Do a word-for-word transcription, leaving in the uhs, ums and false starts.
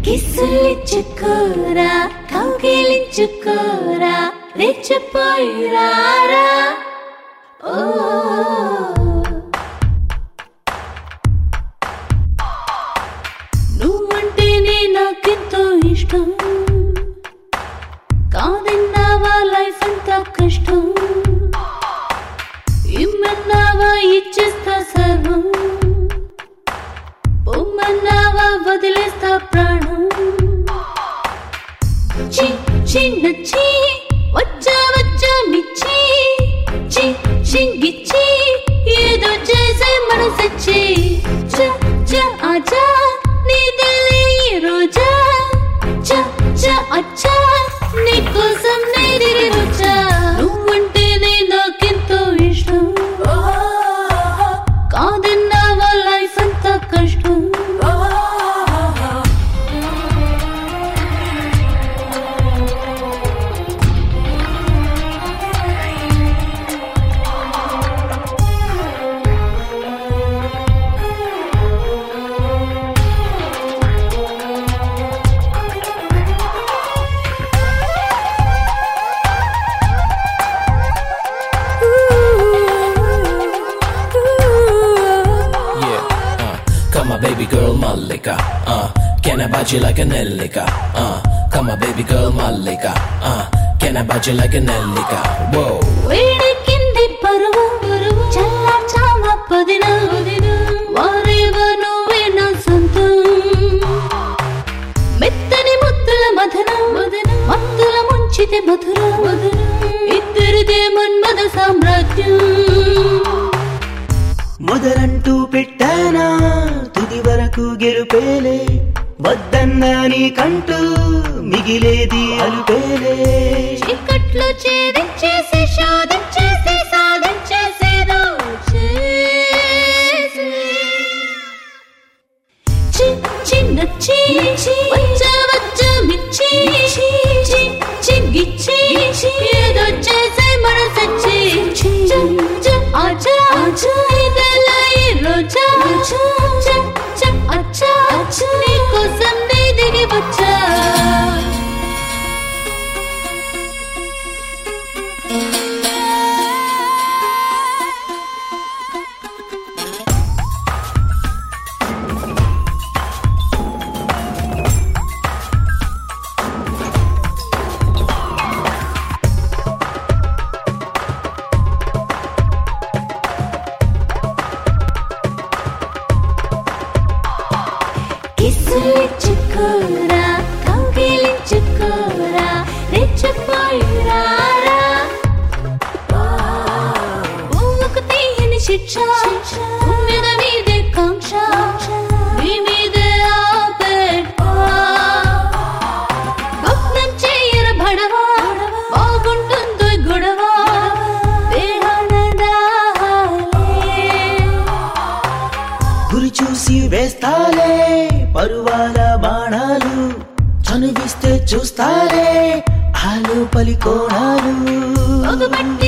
కిసులిచ్చుకోరా కౌగిలించుకోరా రెచ్చిపోయిరారా ఓ నువ్వంటేనే నాకెంతో ఇష్టం కాదన్నావా లైఫ్ అంతా కష్టం ఇమ్మన్నావా ఇచ్చేస్తా సర్వం పొమ్మన్నావా వదిలేస్తా ప్రాణం చి చిన్న చీ వచ్చా వచ్చా మిచ్చి చి చింగిచ్చి ఏదో చేసే మనసచ్చి చ చ ఆజా నీ దిల్లే రోజా చ చ అచ్చా నీ కోసం నేనే వచ్చా నువ్వంటేనే నాకెంతో ఇష్టం కాదన్నావా లైఫ్ అంతా కష్టం Come on, baby girl, Malika. Uh, can I bite you like an Elika? Uh, come on, baby girl, Malika. Uh, can I bite you like an Elika? Whoa. వేడికింది పరువు చల్లా చామ పదిన వారేవ నువ్వే నా సొంతం మెత్తని ముద్దుల మధురం మత్తుల ముంచితే మధురం ఇద్దరిదే మన్మద సామ్రాజ్యం మొదలంటూ పెట్టానా తుది వరకు గెలుపేలే వద్దన్నా నీకంటూ మిగిలేది అలుపేలే చీకట్లో చేదించేసి శోధించేసి సాధించేసేదో చేసి చి చిన్న చీ వచ్చా వచ్చా మిచ్చి చి చింగిచ్చి ఏదో చేసే మనసచ్చి చ చ ఆజా ఆజా రోజా చ చ అచ్చా నీ కోసం నే దిగి వచ్చా కిసులిచ్చుకోరా కౌగిలించుకోరా రెచ్చిపోయిరారా ఊహకు తీయని శిక్ష మీద మీదే కాంక్ష మీ మీదే ఆపేట భగ్నం చేయర భడవా బాగుంటుందో గొడవ గురి చూసి వేస్తాలే పరువాల బాణాలు చనువిస్తే చూస్తారే ఆలు పలి కోణాలు